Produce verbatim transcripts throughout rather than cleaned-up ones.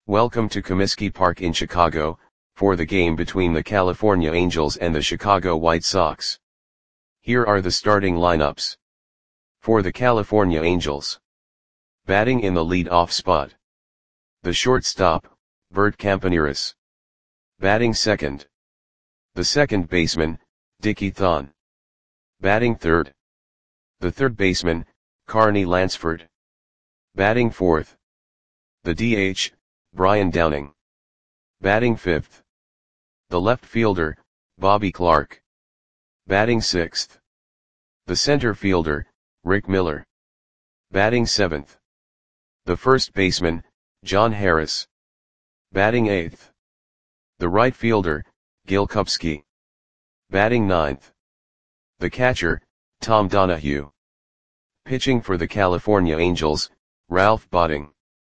Welcome to Comiskey Park in Chicago, for the game between the California Angels and the Chicago White Sox. Here are the starting lineups. For the California Angels. Batting in the lead-off spot. The shortstop, Bert Campaneris. Batting second. The second baseman, Dickie Thon. Batting third. The third baseman, Carney Lansford. Batting fourth. The D H, Brian Downing. Batting fifth. The left fielder, Bobby Clark. Batting sixth. The center fielder, Rick Miller. Batting seventh. The first baseman, John Harris. Batting eighth. The right fielder, Gil Kupski. Batting ninth. The catcher, Tom Donahue. Pitching for the California Angels, Ralph Botting.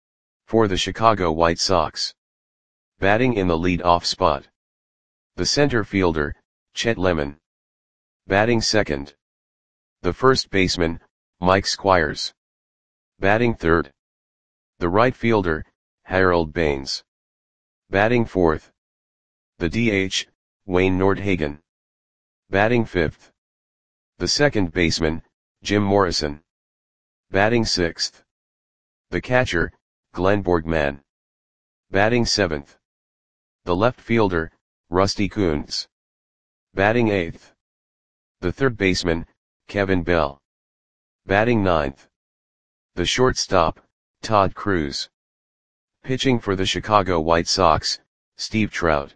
For the Chicago White Sox. Batting in the lead-off spot. The center fielder, Chet Lemon. Batting second. The first baseman, Mike Squires. Batting third. The right fielder, Harold Baines. Batting fourth. The D H, Wayne Nordhagen. Batting fifth. The second baseman, Jim Morrison. Batting sixth. The catcher, Glenn Borgman. Batting seventh. The left fielder, Rusty Kuntz. Batting eighth. The third baseman, Kevin Bell. Batting ninth. The shortstop, Todd Cruz. Pitching for the Chicago White Sox, Steve Trout.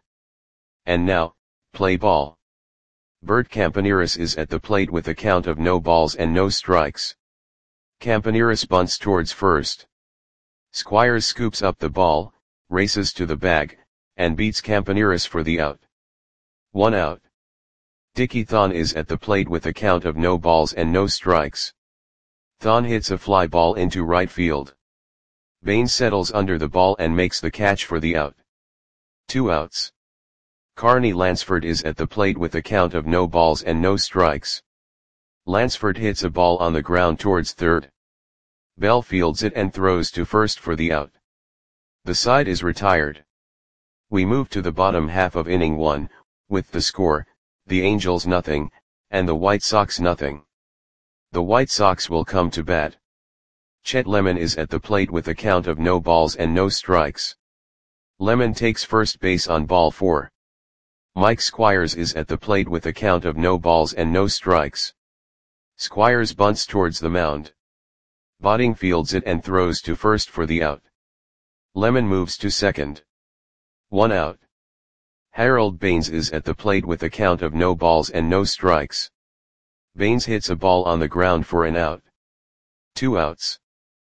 And now, play ball. Bert Campaneris is at the plate with a count of no balls and no strikes. Campaneris bunts towards first. Squires scoops up the ball, races to the bag, and beats Campaneris for the out. One out. Dickie Thon is at the plate with a count of no balls and no strikes. Thon hits a fly ball into right field. Baines settles under the ball and makes the catch for the out. Two outs. Carney Lansford is at the plate with a count of no balls and no strikes. Lansford hits a ball on the ground towards third. Bell fields it and throws to first for the out. The side is retired. We move to the bottom half of inning one, with the score, the Angels nothing, and the White Sox nothing. The White Sox will come to bat. Chet Lemon is at the plate with a count of no balls and no strikes. Lemon takes first base on ball four. Mike Squires is at the plate with a count of no balls and no strikes. Squires bunts towards the mound. Botting fields it and throws to first for the out. Lemon moves to second. One out. Harold Baines is at the plate with a count of no balls and no strikes. Baines hits a ball on the ground for an out. Two outs.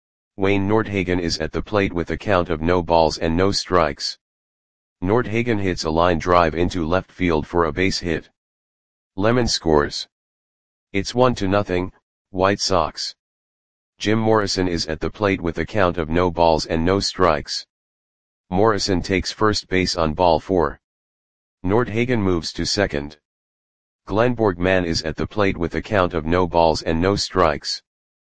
Wayne Nordhagen is at the plate with a count of no balls and no strikes. Nordhagen hits a line drive into left field for a base hit. Lemon scores. It's one to nothing, White Sox. Jim Morrison is at the plate with a count of no balls and no strikes. Morrison takes first base on ball four. Nordhagen moves to second. Glenn Borgman is at the plate with a count of no balls and no strikes.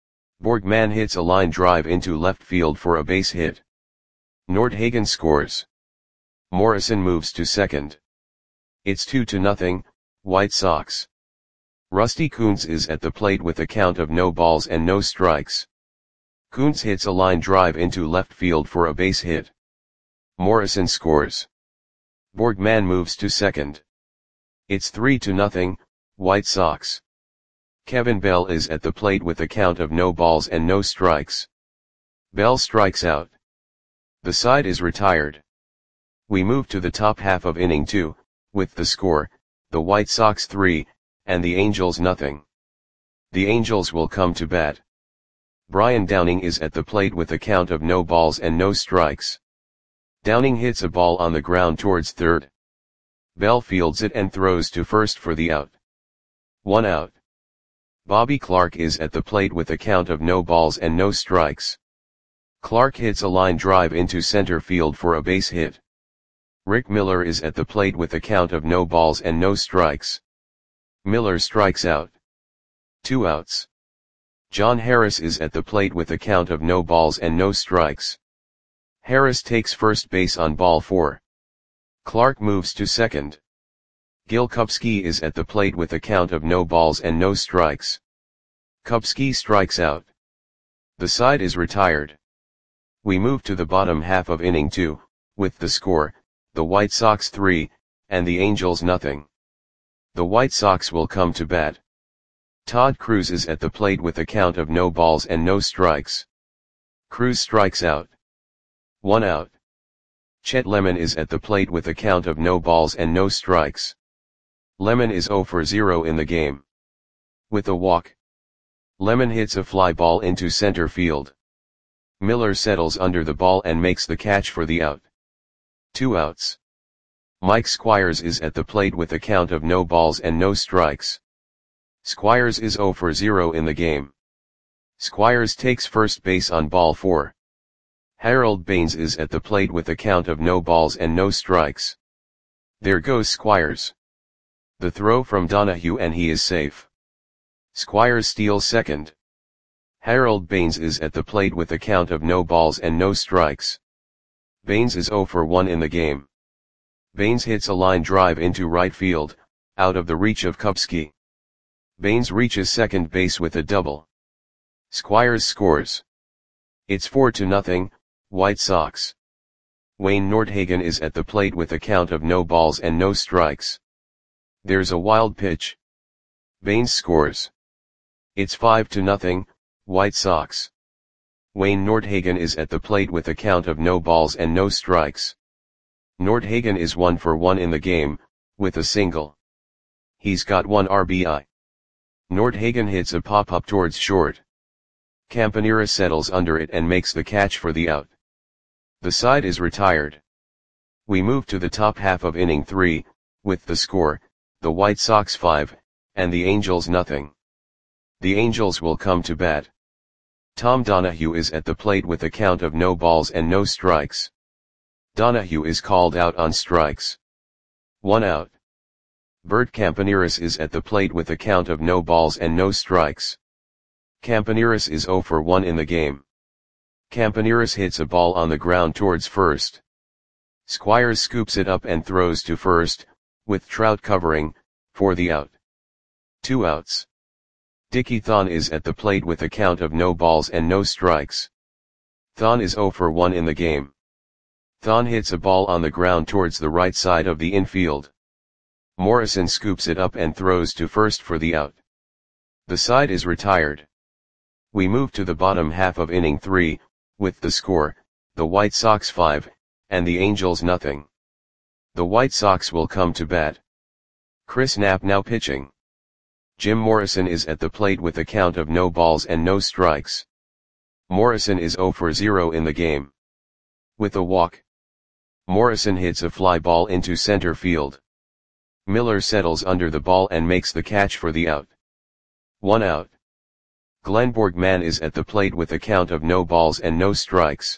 Borgman hits a line drive into left field for a base hit. Nordhagen scores. Morrison moves to second. It's two to nothing, White Sox. Rusty Kuntz is at the plate with a count of no balls and no strikes. Kuntz hits a line drive into left field for a base hit. Morrison scores. Borgman moves to second. It's three to nothing, White Sox. Kevin Bell is at the plate with a count of no balls and no strikes. Bell strikes out. The side is retired. We move to the top half of inning two, with the score, the White Sox three, and the Angels nothing. The Angels will come to bat. Brian Downing is at the plate with a count of no balls and no strikes. Downing hits a ball on the ground towards third. Bell fields it and throws to first for the out. One out. Bobby Clark is at the plate with a count of no balls and no strikes. Clark hits a line drive into center field for a base hit. Rick Miller is at the plate with a count of no balls and no strikes. Miller strikes out. Two outs. John Harris is at the plate with a count of no balls and no strikes. Harris takes first base on ball four. Clark moves to second. Gil Kupski is at the plate with a count of no balls and no strikes. Kupski strikes out. The side is retired. We move to the bottom half of inning two, with the score, the White Sox three, and the Angels nothing. The White Sox will come to bat. Todd Cruz is at the plate with a count of no balls and no strikes. Cruz strikes out. One out. Chet Lemon is at the plate with a count of no balls and no strikes. Lemon is zero for zero in the game. With a walk, Lemon hits a fly ball into center field. Miller settles under the ball and makes the catch for the out. Two outs. Mike Squires is at the plate with a count of no balls and no strikes. Squires is zero for zero in the game. Squires takes first base on ball four. Harold Baines is at the plate with a count of no balls and no strikes. There goes Squires. The throw from Donahue and he is safe. Squires steals second. Harold Baines is at the plate with a count of no balls and no strikes. Baines is zero for one in the game. Baines hits a line drive into right field, out of the reach of Kupski. Baines reaches second base with a double. Squires scores. It's four to nothing, White Sox. Wayne Nordhagen is at the plate with a count of no balls and no strikes. There's a wild pitch. Baines scores. It's five to nothing, White Sox. Wayne Nordhagen is at the plate with a count of no balls and no strikes. Nordhagen is one for one in the game, with a single. He's got one R B I. Nordhagen hits a pop-up towards short. Campanera settles under it and makes the catch for the out. The side is retired. We move to the top half of inning three, with the score, the White Sox five, and the Angels nothing. The Angels will come to bat. Tom Donahue is at the plate with a count of no balls and no strikes. Donahue is called out on strikes. One out. Bert Campaneris is at the plate with a count of no balls and no strikes. Campaneris is zero for one in the game. Campaneris hits a ball on the ground towards first. Squires scoops it up and throws to first, with Trout covering, for the out. Two outs. Dickie Thon is at the plate with a count of no balls and no strikes. Thon is zero for one in the game. Thon hits a ball on the ground towards the right side of the infield. Morrison scoops it up and throws to first for the out. The side is retired. We move to the bottom half of inning three, with the score, the White Sox five, and the Angels nothing. The White Sox will come to bat. Chris Knapp now pitching. Jim Morrison is at the plate with a count of no balls and no strikes. Morrison is zero for zero in the game. With a walk, Morrison hits a fly ball into center field. Miller settles under the ball and makes the catch for the out. One out. Glenn Borgman is at the plate with a count of no balls and no strikes.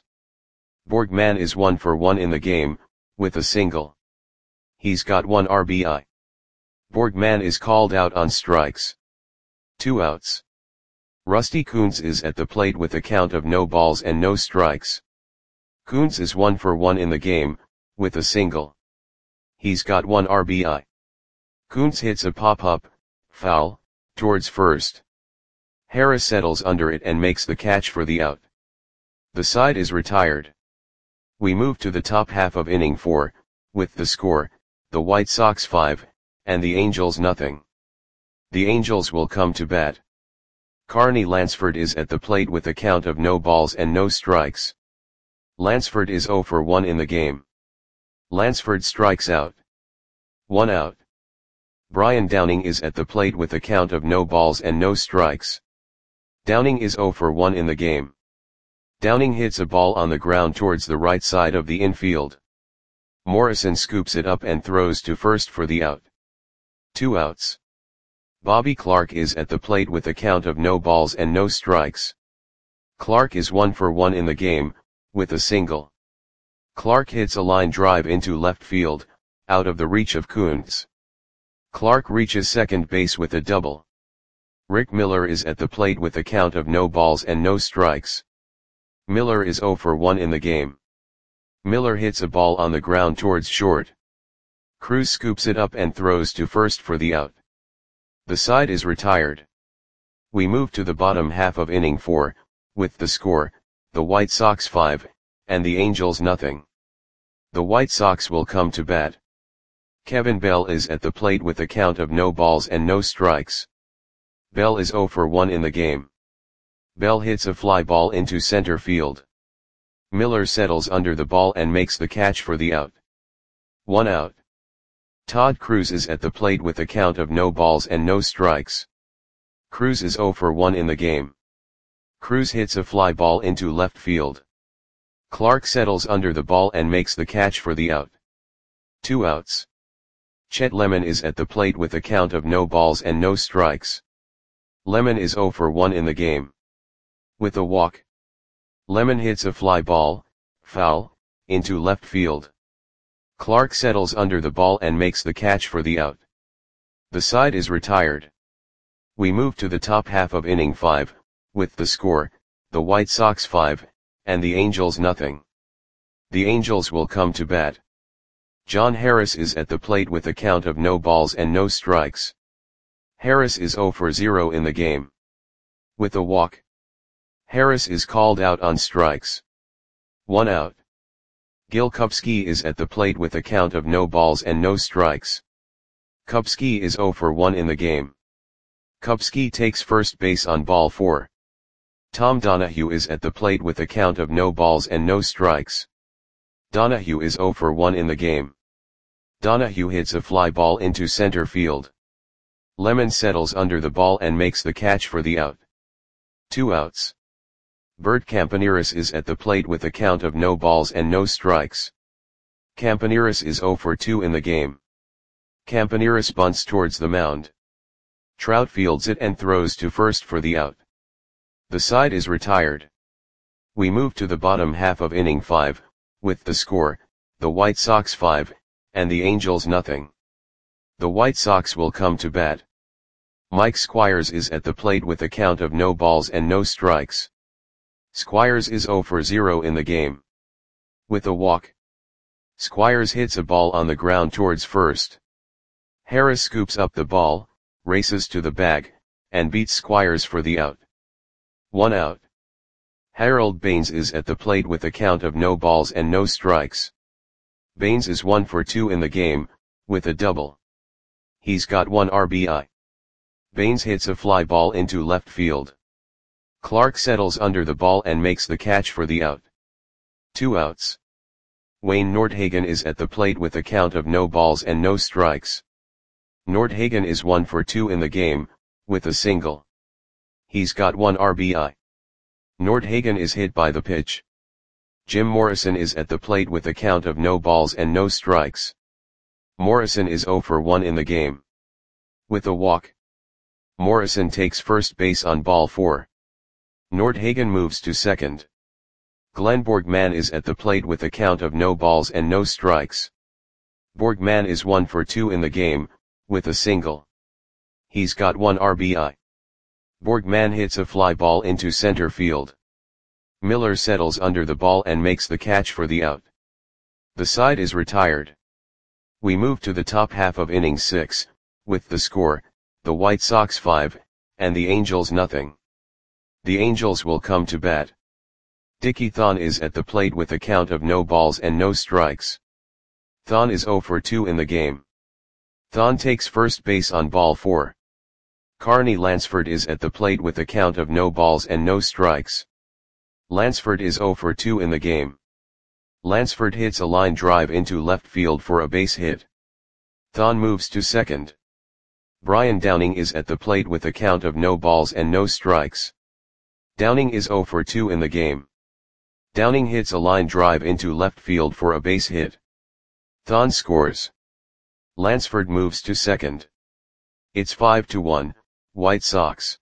Borgman is one for one in the game, with a single. He's got one R B I. Borgman is called out on strikes. Two outs. Rusty Kuntz is at the plate with a count of no balls and no strikes. Kuntz is one for one in the game, with a single. He's got one R B I. Kuntz hits a pop-up, foul, towards first. Harris settles under it and makes the catch for the out. The side is retired. We move to the top half of inning four, with the score, the White Sox five, and the Angels nothing. The Angels will come to bat. Carney Lansford is at the plate with a count of no balls and no strikes. Lansford is zero for one in the game. Lansford strikes out. One out. Brian Downing is at the plate with a count of no balls and no strikes. Downing is zero for one in the game. Downing hits a ball on the ground towards the right side of the infield. Morrison scoops it up and throws to first for the out. Two outs. Bobby Clark is at the plate with a count of no balls and no strikes. Clark is one for one in the game, with a single. Clark hits a line drive into left field, out of the reach of Kuntz. Clark reaches second base with a double. Rick Miller is at the plate with a count of no balls and no strikes. Miller is zero for one in the game. Miller hits a ball on the ground towards short. Cruz scoops it up and throws to first for the out. The side is retired. We move to the bottom half of inning four, with the score, the White Sox five, and the Angels nothing. The White Sox will come to bat. Kevin Bell is at the plate with a count of no balls and no strikes. Bell is oh for one in the game. Bell hits a fly ball into center field. Miller settles under the ball and makes the catch for the out. One out. Todd Cruz is at the plate with a count of no balls and no strikes. Cruz is oh for one in the game. Cruz hits a fly ball into left field. Clark settles under the ball and makes the catch for the out. Two outs. Chet Lemon is at the plate with a count of no balls and no strikes. Lemon is oh for one in the game. With a walk. Lemon hits a fly ball, foul, into left field. Clark settles under the ball and makes the catch for the out. The side is retired. We move to the top half of inning five, with the score, the White Sox five, and the Angels nothing. The Angels will come to bat. John Harris is at the plate with a count of no balls and no strikes. Harris is oh for zero in the game. With a walk. Harris is called out on strikes. One out. Gil Kupski is at the plate with a count of no balls and no strikes. Kupski is oh for one in the game. Kupski takes first base on ball four. Tom Donahue is at the plate with a count of no balls and no strikes. Donahue is oh for one in the game. Donahue hits a fly ball into center field. Lemon settles under the ball and makes the catch for the out. Two outs. Bert Campaneris is at the plate with a count of no balls and no strikes. Campaneris is oh for two in the game. Campaneris bunts towards the mound. Trout fields it and throws to first for the out. The side is retired. We move to the bottom half of inning five, with the score, the White Sox five, and the Angels nothing. The White Sox will come to bat. Mike Squires is at the plate with a count of no balls and no strikes. Squires is oh for zero in the game. With a walk. Squires hits a ball on the ground towards first. Harris scoops up the ball, races to the bag, and beats Squires for the out. One out. Harold Baines is at the plate with a count of no balls and no strikes. Baines is one for two in the game, with a double. He's got one R B I. Baines hits a fly ball into left field. Clark settles under the ball and makes the catch for the out. Two outs. Wayne Nordhagen is at the plate with a count of no balls and no strikes. Nordhagen is one for two in the game, with a single. He's got one R B I. Nordhagen is hit by the pitch. Jim Morrison is at the plate with a count of no balls and no strikes. Morrison is oh for one in the game. With a walk. Morrison takes first base on ball four. Nordhagen moves to second. Glenn Borgman is at the plate with a count of no balls and no strikes. Borgman is one for two in the game, with a single. He's got one R B I. Borgman hits a fly ball into center field. Miller settles under the ball and makes the catch for the out. The side is retired. We move to the top half of inning six, with the score, the White Sox five, and the Angels nothing. The Angels will come to bat. Dickie Thon is at the plate with a count of no balls and no strikes. Thon is oh for two in the game. Thon takes first base on ball four. Carney Lansford is at the plate with a count of no balls and no strikes. Lansford is oh for two in the game. Lansford hits a line drive into left field for a base hit. Thon moves to second. Brian Downing is at the plate with a count of no balls and no strikes. Downing is oh for two in the game. Downing hits a line drive into left field for a base hit. Thon scores. Lansford moves to second. It's five to one, White Sox.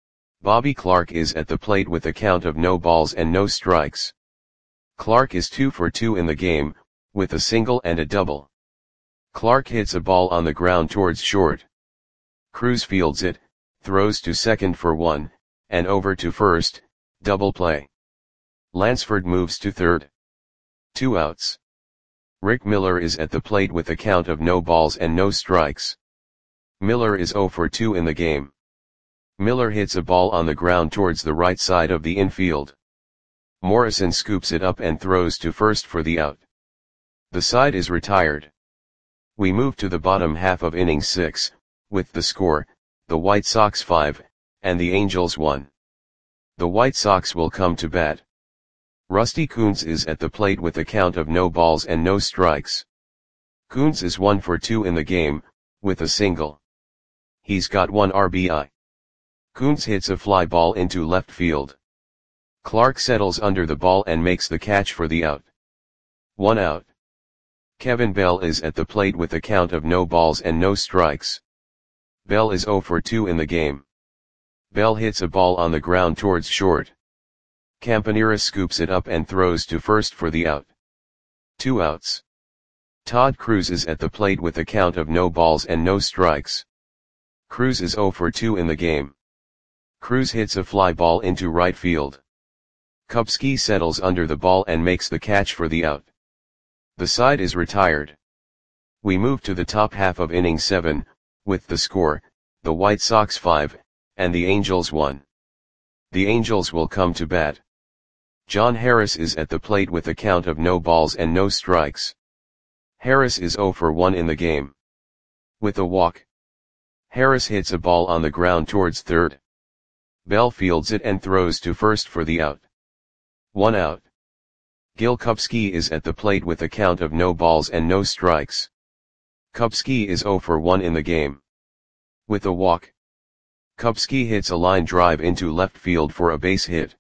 Bobby Clark is at the plate with a count of no balls and no strikes. Clark is two for two in the game, with a single and a double. Clark hits a ball on the ground towards short. Cruz fields it, throws to second for one, and over to first, double play. Lansford moves to third. Two outs. Rick Miller is at the plate with a count of no balls and no strikes. Miller is oh for two in the game. Miller hits a ball on the ground towards the right side of the infield. Morrison scoops it up and throws to first for the out. The side is retired. We move to the bottom half of inning six, with the score, the White Sox five, and the Angels one. The White Sox will come to bat. Rusty Kuntz is at the plate with a count of no balls and no strikes. Kuntz is one for two in the game, with a single. He's got one R B I. Kuntz hits a fly ball into left field. Clark settles under the ball and makes the catch for the out. One out. Kevin Bell is at the plate with a count of no balls and no strikes. Bell is oh for two in the game. Bell hits a ball on the ground towards short. Campanera scoops it up and throws to first for the out. Two outs. Todd Cruz is at the plate with a count of no balls and no strikes. Cruz is oh for two in the game. Cruz hits a fly ball into right field. Kupski settles under the ball and makes the catch for the out. The side is retired. We move to the top half of inning seven, with the score, the White Sox five, and the Angels one. The Angels will come to bat. John Harris is at the plate with a count of no balls and no strikes. Harris is oh for one in the game. With a walk. Harris hits a ball on the ground towards third. Bell fields it and throws to first for the out. One out. Gil Kupski is at the plate with a count of no balls and no strikes. Kupski is oh for one in the game. With a walk. Kupski hits a line drive into left field for a base hit.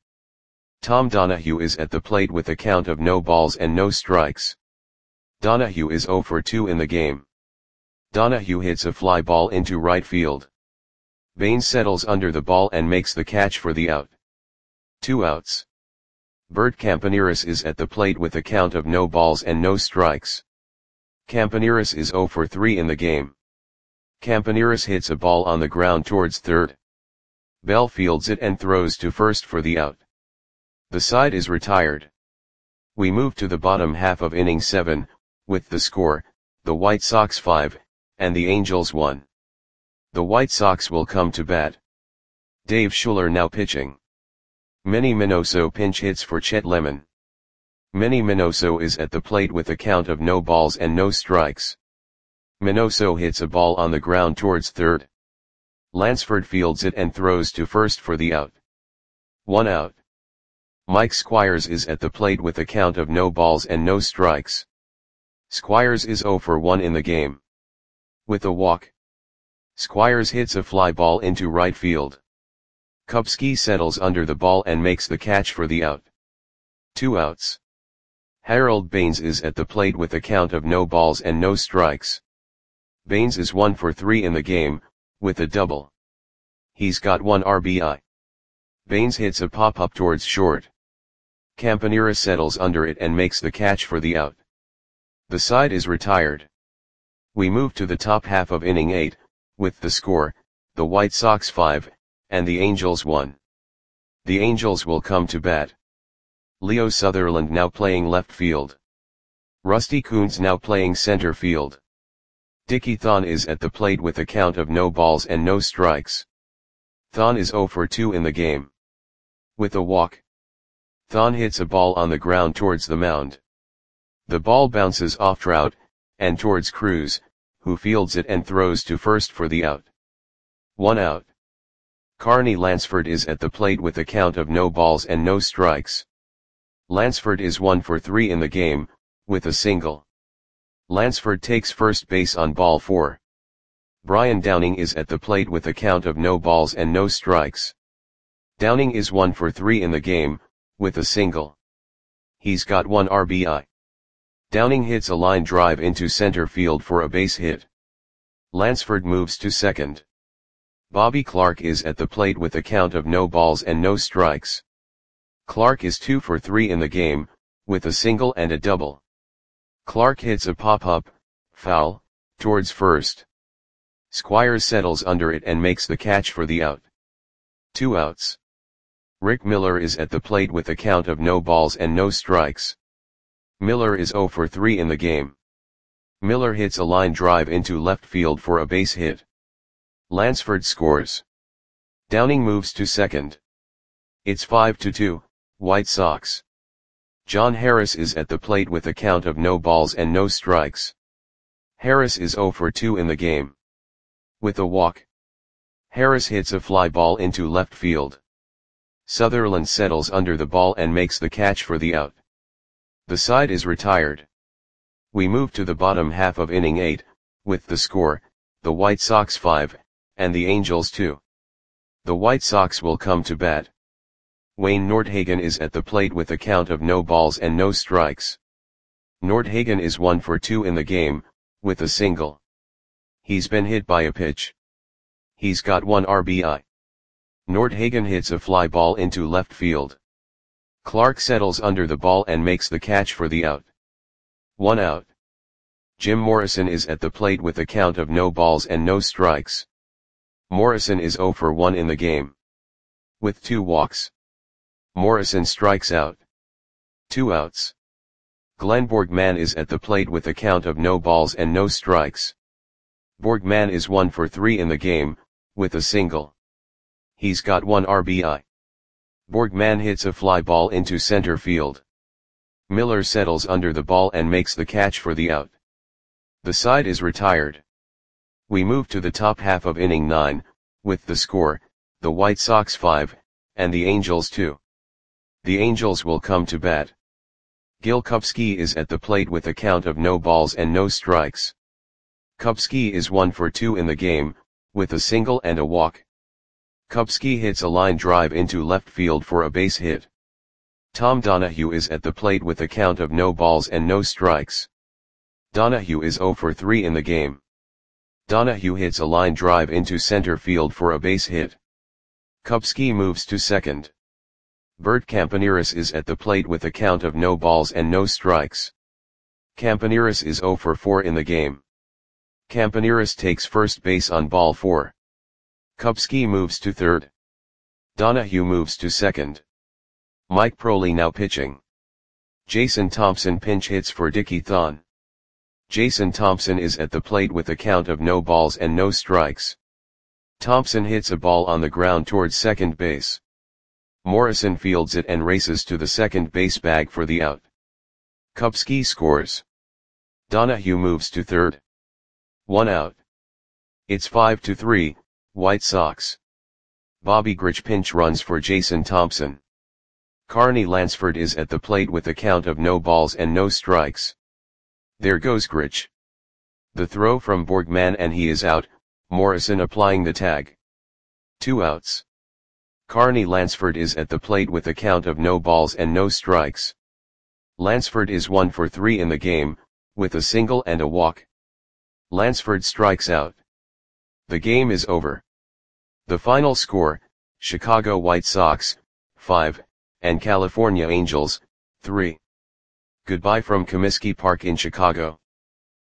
Tom Donahue is at the plate with a count of no balls and no strikes. Donahue is oh for two in the game. Donahue hits a fly ball into right field. Baines settles under the ball and makes the catch for the out. Two outs. Bert Campaneris is at the plate with a count of no balls and no strikes. Campaneris is oh for three in the game. Campaneris hits a ball on the ground towards third. Bell fields it and throws to first for the out. The side is retired. We move to the bottom half of inning seven, with the score, the White Sox five, and the Angels one. The White Sox will come to bat. Dave Schuller now pitching. Manny Minoso pinch hits for Chet Lemon. Manny Minoso is at the plate with a count of no balls and no strikes. Minoso hits a ball on the ground towards third. Lansford fields it and throws to first for the out. One out. Mike Squires is at the plate with a count of no balls and no strikes. Squires is oh for one in the game. With a walk. Squires hits a fly ball into right field. Kupski settles under the ball and makes the catch for the out. Two outs. Harold Baines is at the plate with a count of no balls and no strikes. Baines is one for three in the game, with a double. He's got one R B I. Baines hits a pop-up towards short. Campanera settles under it and makes the catch for the out. The side is retired. We move to the top half of inning eight, with the score, the White Sox five, and the Angels one. The Angels will come to bat. Leo Sutherland now playing left field. Rusty Kuntz now playing center field. Dickie Thon is at the plate with a count of no balls and no strikes. Thon is oh for two in the game. With a walk. Thon hits a ball on the ground towards the mound. The ball bounces off Trout, and towards Cruz, who fields it and throws to first for the out. One out. Carney Lansford is at the plate with a count of no balls and no strikes. Lansford is one for three in the game, with a single. Lansford takes first base on ball four. Brian Downing is at the plate with a count of no balls and no strikes. Downing is one for three in the game, with a single. He's got one R B I. Downing hits a line drive into center field for a base hit. Lansford moves to second. Bobby Clark is at the plate with a count of no balls and no strikes. Clark is two for three in the game, with a single and a double. Clark hits a pop-up, foul, towards first. Squires settles under it and makes the catch for the out. Two outs. Rick Miller is at the plate with a count of no balls and no strikes. Miller is zero for three in the game. Miller hits a line drive into left field for a base hit. Lansford scores. Downing moves to second. It's five to two, White Sox. John Harris is at the plate with a count of no balls and no strikes. Harris is zero for two in the game. With a walk, Harris hits a fly ball into left field. Sutherland settles under the ball and makes the catch for the out. The side is retired. We move to the bottom half of inning eight, with the score, the White Sox five, and the Angels two. The White Sox will come to bat. Wayne Nordhagen is at the plate with a count of no balls and no strikes. Nordhagen is one for two in the game, with a single. He's been hit by a pitch. He's got one R B I. Nordhagen hits a fly ball into left field. Clark settles under the ball and makes the catch for the out. One out. Jim Morrison is at the plate with a count of no balls and no strikes. Morrison is zero for one in the game. With two walks, Morrison strikes out. Two outs. Glenn Borgman is at the plate with a count of no balls and no strikes. Borgman is one for three in the game, with a single. He's got one R B I. Borgman hits a fly ball into center field. Miller settles under the ball and makes the catch for the out. The side is retired. We move to the top half of inning nine, with the score, the White Sox five, and the Angels two. The Angels will come to bat. Gil Kupski is at the plate with a count of no balls and no strikes. Kupski is one for two in the game, with a single and a walk. Kupski hits a line drive into left field for a base hit. Tom Donahue is at the plate with a count of no balls and no strikes. Donahue is zero for three in the game. Donahue hits a line drive into center field for a base hit. Kupski moves to second. Bert Campaneris is at the plate with a count of no balls and no strikes. Campaneris is zero for four in the game. Campaneris takes first base on ball four. Kupski moves to third. Donahue moves to second. Mike Proley now pitching. Jason Thompson pinch hits for Dickie Thon. Jason Thompson is at the plate with a count of no balls and no strikes. Thompson hits a ball on the ground towards second base. Morrison fields it and races to the second base bag for the out. Kupski scores. Donahue moves to third. One out. It's five to three, White Sox. Bobby Grich pinch runs for Jason Thompson. Carney Lansford is at the plate with a count of no balls and no strikes. There goes Grich. The throw from Borgman and he is out, Morrison applying the tag. Two outs. Carney Lansford is at the plate with a count of no balls and no strikes. Lansford is one for three in the game, with a single and a walk. Lansford strikes out. The game is over. The final score, Chicago White Sox, five, and California Angels, three. Goodbye from Comiskey Park in Chicago.